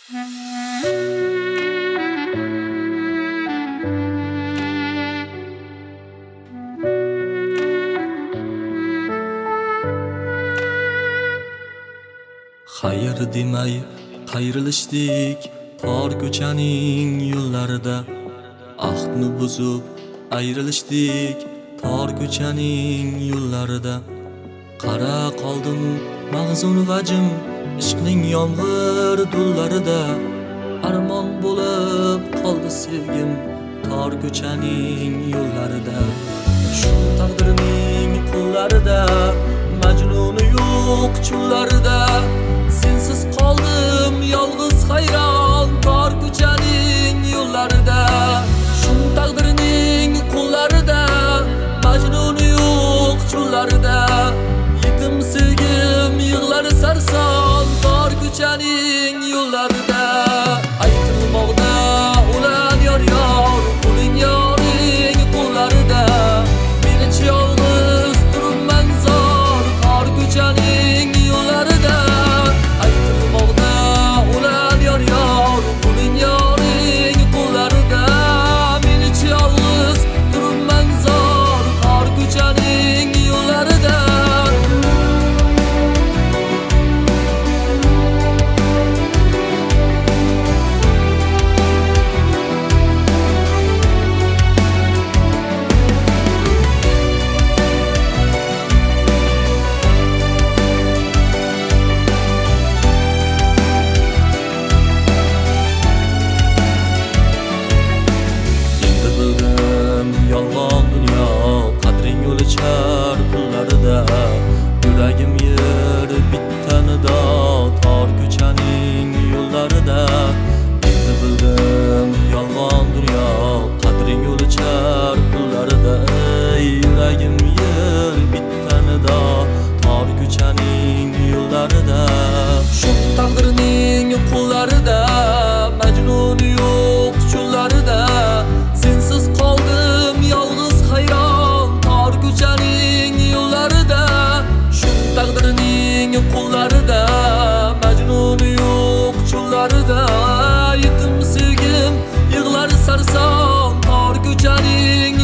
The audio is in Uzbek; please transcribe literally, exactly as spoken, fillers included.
Hayır demay qayrilishdik tor ko'chaning yo'llarida, ahdni buzib ayrilishdik tor ko'chaning yo'llarida. Qara qoldim mag'zun vajim ishqning yomg'ir do'llarida, armon bo'lib qoldi sevgim tor ko'chaning yo'llarida. Shu taqdirning qo'llarida, majnuni yo'q chullarida, sensiz qoldim yolg'iz hayron tor ko'chaning yo'llarida. Shu taqdirning qo'llarida, majnuni yo'q chullarida, yetim sevgim yig'lar sarson tor ko'chaning yo'llarida. Aytilmoqda ulan yor yor, uning yoring qo'llarida, menichi yolg'iz turibman zor tor ko'chaning yo'llarida. Aytilmoqda ulan yor yor, uning yoring qo'llarida, menichi yolg'iz turibman zor tor ko'chaning yo'llarida. Yolg'on dunyo qadring o'lchar pullarida, yuragim yer bittanida tor ko'chaning yo'llarida. Endi bildim yolg'on dunyo qadring o'lchar pullarida, yuragim yer bittanida tor ko'chaning yo'llarida. Shu taqdirning qo'llarida, majnuni yo'q chullarida, sensiz qoldim yolg'iz hayron tor ko'chaning yo'llarida. Shu taqdirning qo'llarida, majnuni yo'q chullarida, yetim sevgim yig'lar sarson tor ko'chaning